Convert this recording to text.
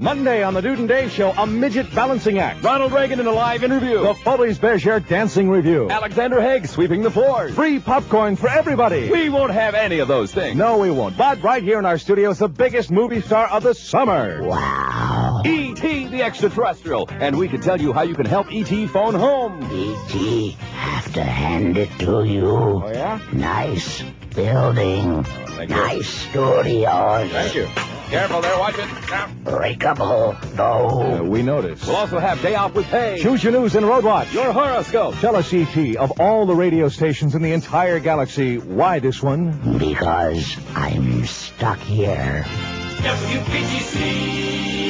Monday on the Dude and Dave Show, a midget balancing act. Ronald Reagan in a live interview. The Foley's Bergère dancing review. Alexander Haig sweeping the floors. Free popcorn for everybody. We won't have any of those things. No, we won't. But right here in our studio is the biggest movie star of the summer. Wow. E.T. the Extraterrestrial. And we can tell you how you can help E.T. phone home. E.T., have to hand it to you. Oh, yeah? Nice building. Thank you. Nice studios. Thank you. Careful there, watch it. Breakable, though. We noticed. We'll also have Day Off with Pay. Choose your news in Road Watch. Your horoscope. Tell us, E.T., of all the radio stations in the entire galaxy, why this one? Because I'm stuck here. WPGC.